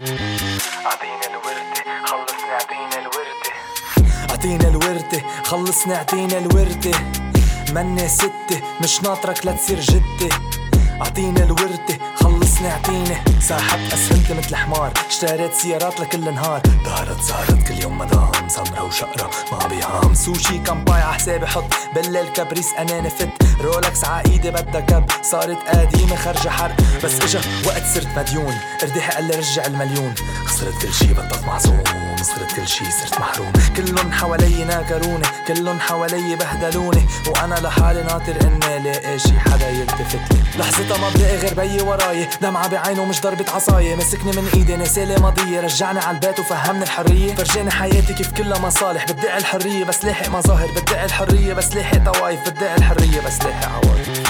اعطيني الوردة خلصني اعطيني الوردة. اعطيني الوردة خلصني اعطيني الوردة. مني ستة مش ناطرك لتصير جدة. اعطيني الوردة خلصني اعطيني. ساحبت اسهمت مثل حمار اشتريت سيارات لكل نهار. ظهرت زهرت كل يوم مدام سمرة وشقرة ما بيهام. سوشي كان باي عحسابي حط بالليل كبريس انا نفت. رولكس عايدي بدها كب صارت قديمة خرجة حرق. بس اجا وقت صرت مديون ارتاحي قال لي رجع المليون. خسرت كل شي بطلت معزوم خسرت كل شي صرت محروم. كلن حوالي ناكروني كلن حوالي بهدلوني وانا لحالي ناطر اني لاقي شي حدا يلتفت لي. لحظتها ما بلاقي غير بيي وراي دمعة بعينه مش ضربة عصاية. مسكني من ايدي نسالي ماضية رجعني على البيت وفهمني الحرية. فرجاني حياتي كيف كلها مصالح بدعي الحرية بس لاحق مظاهر. بدعي الحرية بس لاحق طوايف. بدعي الحرية بس لاحق عواطف.